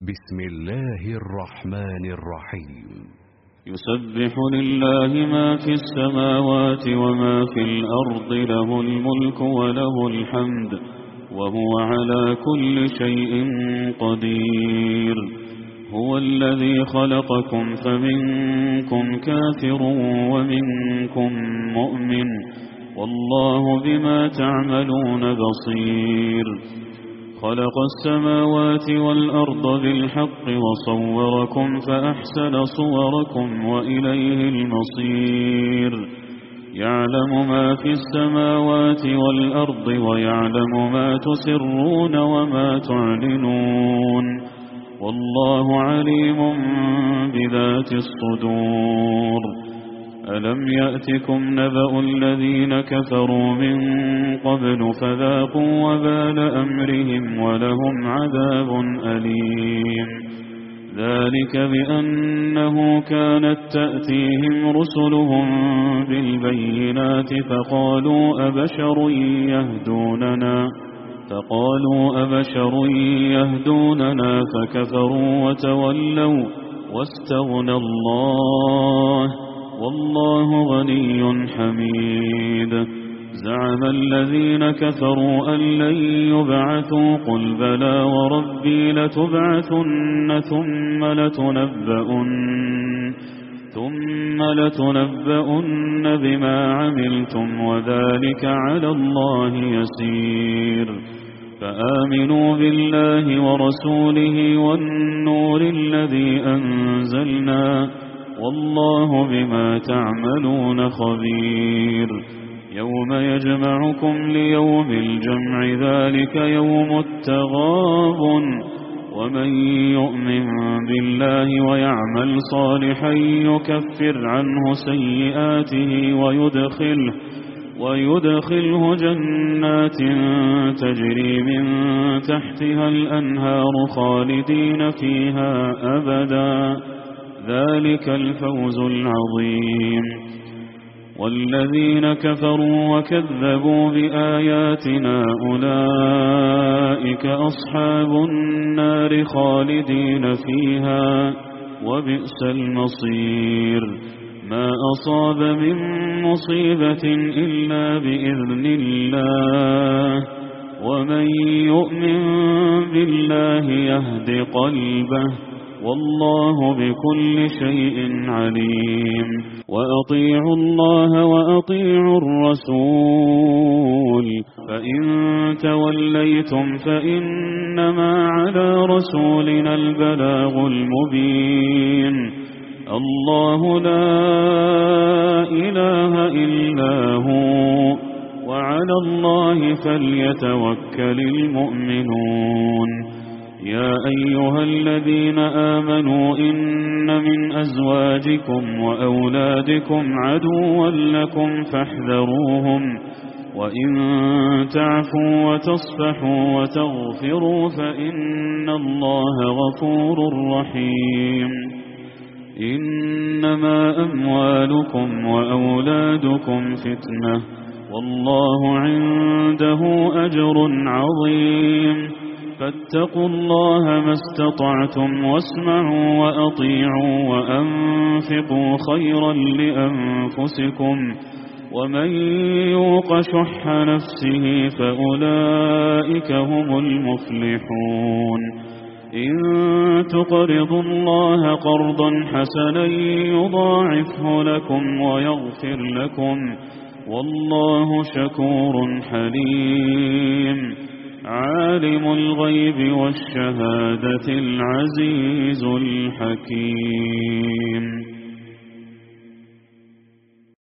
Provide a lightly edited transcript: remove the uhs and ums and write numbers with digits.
بسم الله الرحمن الرحيم. يسبح لله ما في السماوات وما في الأرض، له الملك وله الحمد وهو على كل شيء قدير. هو الذي خلقكم فمنكم كافر ومنكم مؤمن، والله بما تعملون بصير. خلق السماوات والأرض بالحق وصوركم فأحسن صوركم وإليه المصير. يعلم ما في السماوات والأرض ويعلم ما تسرون وما تعلنون، والله عليم بذات الصدور. ألم يأتكم نبأ الذين كفروا من قبل فذاقوا وبال أمرهم ولهم عذاب أليم. ذلك بأنه كانت تأتيهم رسلهم بالبينات فقالوا أبشر يهدوننا فكفروا وتولوا واستغنى الله، والله غني حميد. زعم الذين كفروا أن لن يبعثوا، قل بلى وربي لتبعثن ثم لتنبؤن بما عملتم وذلك على الله يسير. فآمنوا بالله ورسوله والنور الذي أنزلنا، والله بما تعملون خبير. يوم يجمعكم ليوم الجمع، ذلك يوم التغابن. ومن يؤمن بالله ويعمل صالحا يكفر عنه سيئاته ويدخله جنات تجري من تحتها الأنهار خالدين فيها أبدا، ذلك الفوز العظيم. والذين كفروا وكذبوا بآياتنا أولئك أصحاب النار خالدين فيها، وبئس المصير. ما أصاب من مصيبة إلا بإذن الله، ومن يؤمن بالله يهد قلبه، والله بكل شيء عليم. وأطيعوا الله وأطيعوا الرسول، فإن توليتم فإنما على رسولنا البلاغ المبين. الله لا إله إلا هو، وعلى الله فليتوكل المؤمنون. يا أيها الذين آمنوا إن من أزواجكم وأولادكم عدوا لكم فاحذروهم، وإن تعفوا وتصفحوا وتغفروا فإن الله غفور رحيم. إنما أموالكم وأولادكم فتنة، والله عنده أجر عظيم. فاتقوا الله ما استطعتم واسمعوا وأطيعوا وأنفقوا خيرا لأنفسكم، ومن يوق شح نفسه فأولئك هم المفلحون. إن تقرضوا الله قرضا حسنا يضاعفه لكم ويغفر لكم، والله شكور حليم. عالم الغيب والشهادة العزيز الحكيم.